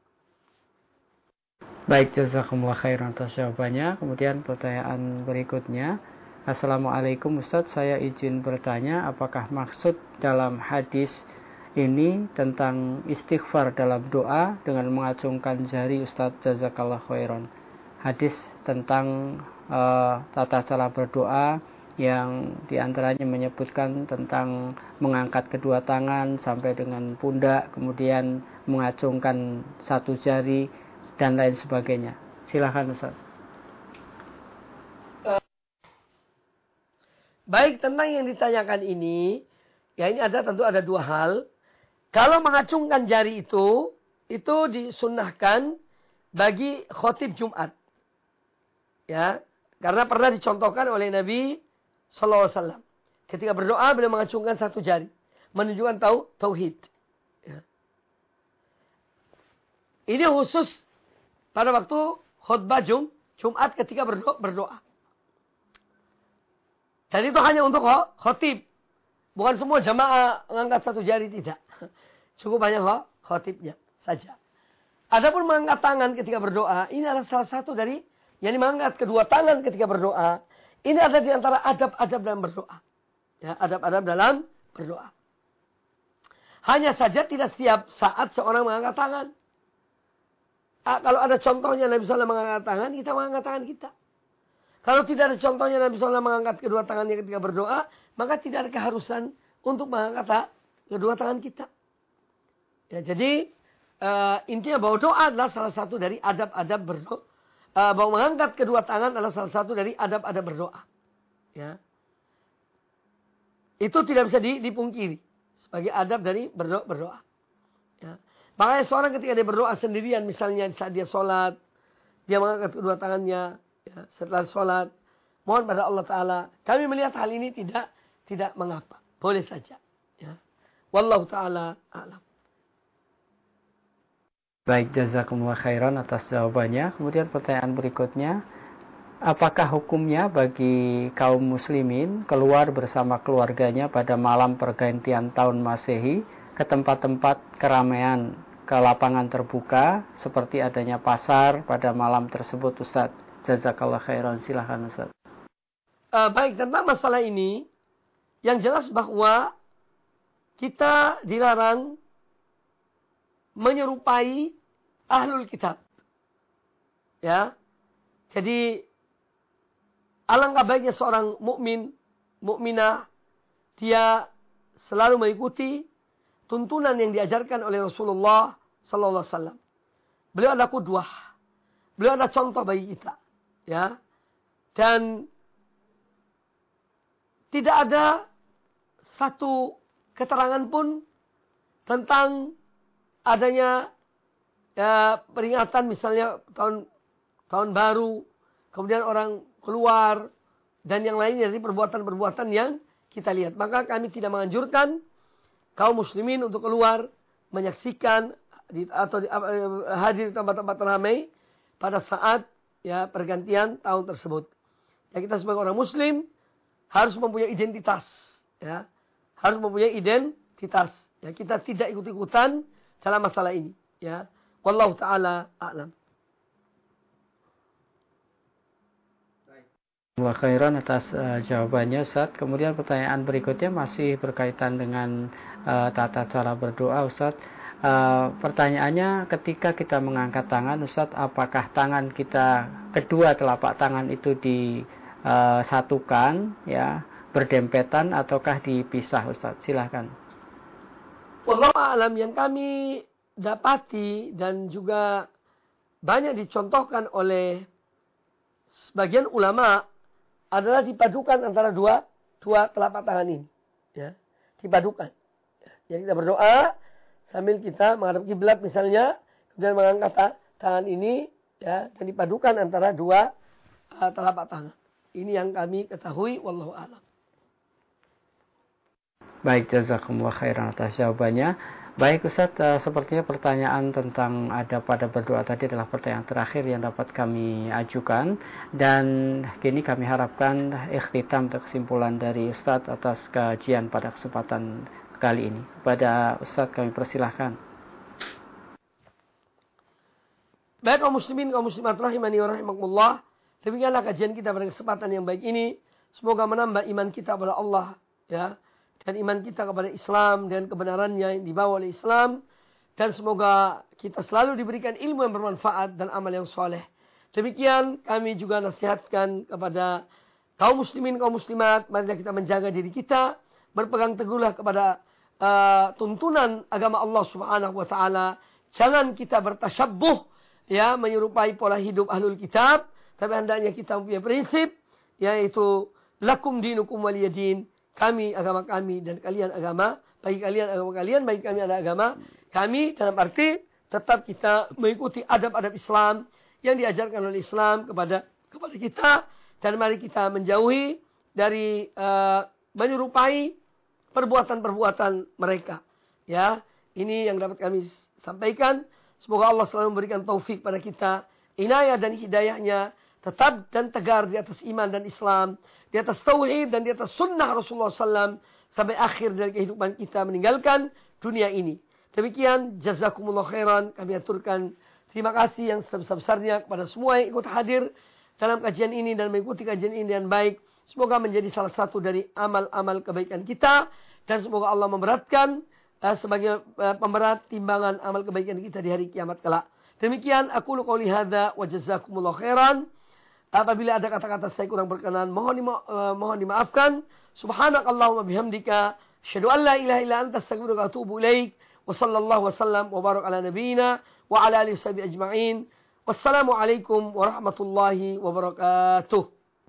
Baik, jazakumullah khairan atas jawabannya. Kemudian pertanyaan berikutnya. Assalamualaikum Ustaz, saya izin bertanya, apakah maksud dalam hadis ini tentang istighfar dalam doa dengan mengacungkan jari Ustaz, jazakallah khairan. Hadis tentang tata cara berdoa yang diantaranya menyebutkan tentang mengangkat kedua tangan sampai dengan pundak, kemudian mengacungkan satu jari, dan lain sebagainya. Silakan Ustaz. Baik, tentang yang ditanyakan ini, ya ini tentu ada dua hal. Kalau mengacungkan jari itu disunnahkan bagi khotib Jumat. Ya, karena pernah dicontohkan oleh Nabi sallallahu alaihi wasallam. Ketika berdoa beliau mengacungkan satu jari, menunjukkan tauhid. Ya. Ini khusus pada waktu khutbah Jumat ketika berdoa. Dan itu hanya untuk khotib. Bukan semua jamaah mengangkat satu jari, tidak. Cukup hanya khotibnya saja. Adapun mengangkat tangan ketika berdoa, ini adalah salah satu dari yang mengangkat kedua tangan ketika berdoa. Ini ada di antara adab-adab dalam berdoa. Ya, adab-adab dalam berdoa. Hanya saja tidak setiap saat seorang mengangkat tangan. Kalau ada contohnya Nabi SAW mengangkat tangan, kita mengangkat tangan kita. Kalau tidak ada contohnya Nabi SAW mengangkat kedua tangannya ketika berdoa, maka tidak ada keharusan untuk mengangkat kedua tangan kita. Ya, jadi intinya bahwa doa adalah salah satu dari adab-adab berdoa. Bahwa mengangkat kedua tangan adalah salah satu dari adab-adab berdoa. Ya. Itu tidak bisa dipungkiri sebagai adab dari berdoa. Ya. Makanya seorang ketika dia berdoa sendirian, misalnya saat dia sholat, dia mengangkat kedua tangannya, ya, setelah sholat, mohon pada Allah Ta'ala. Kami melihat hal ini tidak mengapa. Boleh saja. Ya. Wallahu Ta'ala a'lam. Baik, jazakumullah khairan atas jawabannya. Kemudian pertanyaan berikutnya, apakah hukumnya bagi kaum muslimin keluar bersama keluarganya pada malam pergantian tahun Masehi ke tempat-tempat keramaian, ke lapangan terbuka, seperti adanya pasar pada malam tersebut, Ustaz? Jazakallah khairan, silahkan Ustaz. Baik, tentang masalah ini, yang jelas bahwa kita dilarang menyerupai ahlul kitab. Ya. Jadi alangkah baiknya seorang mukminah dia selalu mengikuti tuntunan yang diajarkan oleh Rasulullah sallallahu alaihi wasallam. Beliau adalah qudwah. Beliau adalah contoh bagi kita. Ya. Dan tidak ada satu keterangan pun tentang adanya peringatan misalnya tahun tahun baru, kemudian orang keluar, dan yang lainnya dari perbuatan-perbuatan yang kita lihat. Maka kami tidak menganjurkan kaum muslimin untuk keluar, menyaksikan atau hadir di tempat-tempat ramai pada saat ya pergantian tahun tersebut. Ya, kita sebagai orang muslim harus mempunyai identitas, ya. Harus mempunyai identitas. Ya, kita tidak ikut-ikutan dalam masalah ini, ya. Wallahu taala a'lam. Wa khairan atas jawabannya, Ustaz. Kemudian pertanyaan berikutnya masih berkaitan dengan tata cara berdoa, Ustaz. Pertanyaannya, ketika kita mengangkat tangan, Ustaz, apakah tangan kita, kedua telapak tangan itu disatukan, ya, berdempetan, ataukah dipisah, Ustaz? Silahkan. Wallahu a'lam, yang kami dapati dan juga banyak dicontohkan oleh sebagian ulama adalah dipadukan antara dua telapak tangan ini, ya, dipadukan. Jadi kita berdoa sambil kita menghadap kiblat misalnya, kemudian mengangkat tangan ini, ya, dan dipadukan antara dua telapak tangan. Ini yang kami ketahui, wallahu a'lam. Baik, jazakumullah khairan atas jawabannya. Baik Ustaz, sepertinya pertanyaan tentang adab pada berdoa tadi adalah pertanyaan terakhir yang dapat kami ajukan. Dan kini kami harapkan ikhtitam atau kesimpulan dari Ustaz atas kajian pada kesempatan kali ini. Kepada Ustaz kami persilahkan. Baik kaum muslimin, kaum muslimat rahimani wa rahimakumullah. Demikianlah kajian kita pada kesempatan yang baik ini. Semoga menambah iman kita kepada Allah, ya, dan iman kita kepada Islam dan kebenarannya yang dibawa oleh Islam. Dan semoga kita selalu diberikan ilmu yang bermanfaat dan amal yang soleh. Demikian kami juga nasihatkan kepada kaum muslimin, kaum muslimat. Marilah kita menjaga diri kita. Berpegang teguhlah kepada tuntunan agama Allah subhanahu wa ta'ala. Jangan kita bertasyabbuh, ya, menyerupai pola hidup ahlul kitab. Tapi hendaknya kita mempunyai prinsip, yaitu lakum dinukum waliyadin. Kami agama kami dan kalian agama, bagi kalian agama kalian, bagi kami ada agama kami. Dalam arti tetap kita mengikuti adab-adab Islam yang diajarkan oleh Islam kepada kita, dan mari kita menjauhi dari menyerupai perbuatan-perbuatan mereka. Ya, ini yang dapat kami sampaikan. Semoga Allah selalu memberikan taufik pada kita, inayah dan hidayahnya, tetap dan tegar di atas iman dan Islam, di atas tauhid dan di atas sunnah Rasulullah SAW sampai akhir dari kehidupan kita meninggalkan dunia ini. Demikian, jazakumullah khairan. Kami aturkan terima kasih yang sebesar-besarnya kepada semua yang ikut hadir dalam kajian ini dan mengikuti kajian ini dengan baik. Semoga menjadi salah satu dari amal-amal kebaikan kita, dan semoga Allah memberatkan sebagai pemberat timbangan amal kebaikan kita di hari kiamat kelak. Demikian, aku qouli hadza wa jazakumullah khairan. Apabila ada kata-kata saya kurang berkenan, mohon dimaafkan. Subhanakallahumma bihamdika, asyhadu an la ilaha illa anta, astaghfiruka wa atubu ilaik. Wa sallallahu wasallam wa barak ala nabiyyina wa ala alihi washabihi ajma'in. Wassalamu alaikum warahmatullahi wabarakatuh.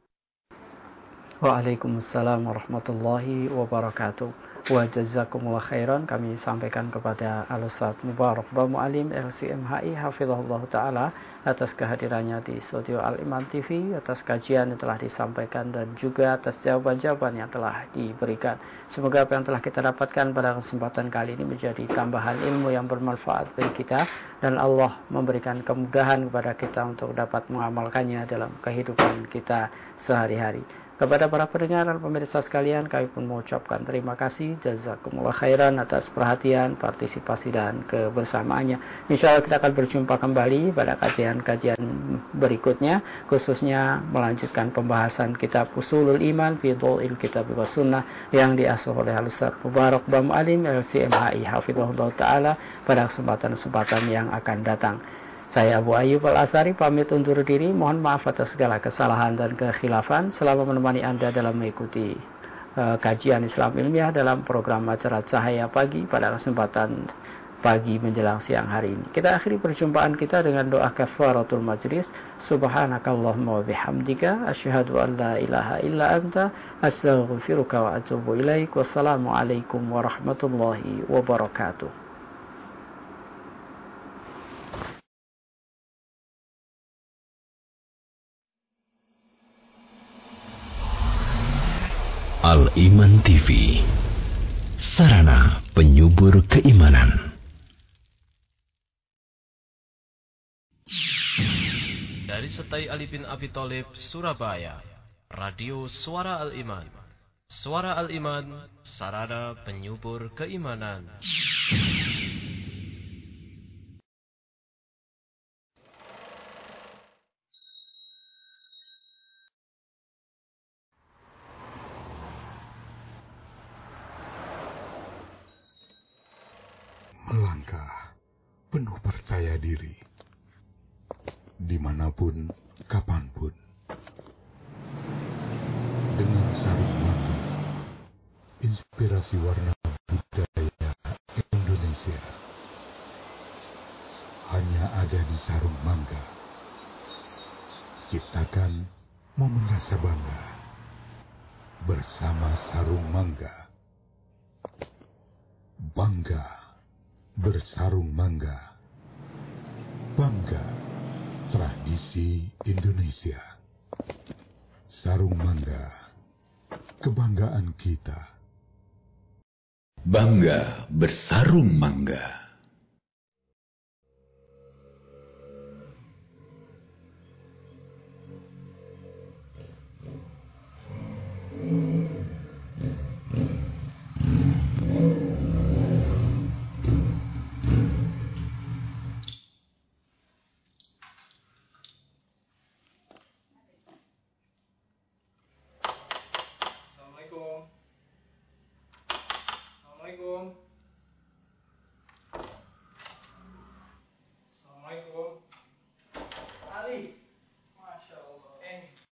Waalaikumsalam warahmatullahi wabarakatuh. Wa jazakumullah khairan. Kami sampaikan kepada Al-Ustaz Mubarak Ba Mu'alim LCMHI hafizahullah ta'ala atas kehadirannya di studio Al-Iman TV, atas kajian yang telah disampaikan dan juga atas jawaban-jawaban yang telah diberikan. Semoga apa yang telah kita dapatkan pada kesempatan kali ini menjadi tambahan ilmu yang bermanfaat bagi kita, dan Allah memberikan kemudahan kepada kita untuk dapat mengamalkannya dalam kehidupan kita sehari-hari. Kepada para pendengar dan pemirsa sekalian, kami pun mengucapkan terima kasih, jazakumullah khairan atas perhatian, partisipasi dan kebersamaannya. Insya Allah kita akan berjumpa kembali pada kajian-kajian berikutnya, khususnya melanjutkan pembahasan kitab Usulul Iman fi Dhawil Kitab wa Sunnah yang diasuh oleh Al-Ustaz Mubarak Ba Mu'alim LCMHI hafizahullah ta'ala pada kesempatan-kesempatan yang akan datang. Saya Abu Ayyub Al-Asari pamit undur diri. Mohon maaf atas segala kesalahan dan kekhilafan selama menemani Anda dalam mengikuti kajian Islam ilmiah dalam program acara Cahaya Pagi pada kesempatan pagi menjelang siang hari ini. Kita akhiri perjumpaan kita dengan doa kafaratul majlis. Subhanakallahumma wa bihamdika, asyhadu an la ilaha illa anta, astaghfiruka wa atubu ilaik. Wassalamualaikum warahmatullahi wabarakatuh. Al-Iman TV, sarana penyubur keimanan. Dari Setai Ali bin Abi Thalib, Surabaya, Radio Suara Al-Iman. Suara Al-Iman, sarana penyubur keimanan. Melangkah penuh percaya diri, dimanapun, kapanpun, dengan sarung mangga, inspirasi warna budaya Indonesia hanya ada di sarung mangga. Ciptakan momen rasa bangga bersama sarung mangga. Bangga bersarung mangga. Bangga tradisi Indonesia. Sarung mangga, kebanggaan kita. Bangga bersarung mangga.